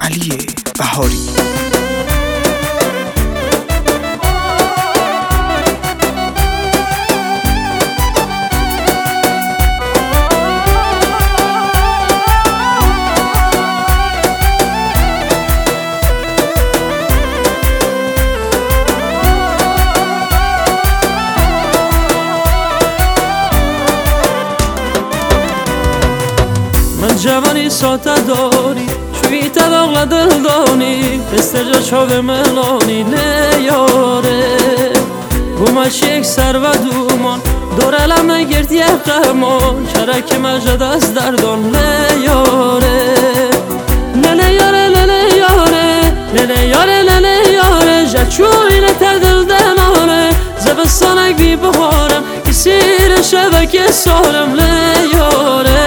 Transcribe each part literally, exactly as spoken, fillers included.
علی بهاری. جوانی ساته داری شوی تداغل دل دانی استرجا چاو ملانی لیاره بومش یک سر و دومان دور لمه گرد یک قهمان چرک مجد از دردان لیاره لیاره لیاره لیاره لیاره جچوی نتر دل دناره زبستانک بی بخارم کسیر شبک سالم لیاره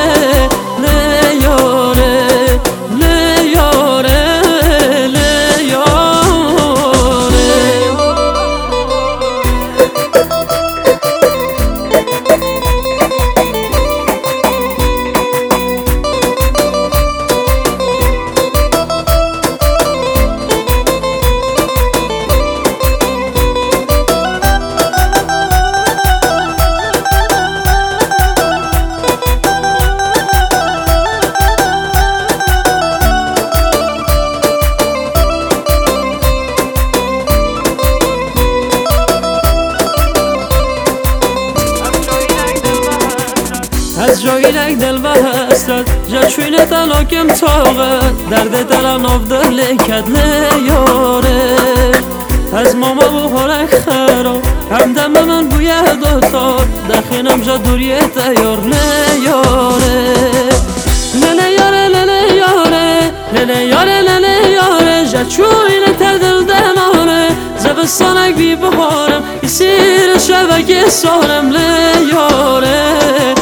از جایینک دل بستد جشوین تلاکم طاقت درد دلم ناف دل کد لیاره از ماما بخورک خراب همدم من بوی دوتا دخینم جا دوری تیار لیاره لیاره لیاره لیاره لیاره جشوین تدل دناره زبستانک بی بخارم سیر شبک سارم لیاره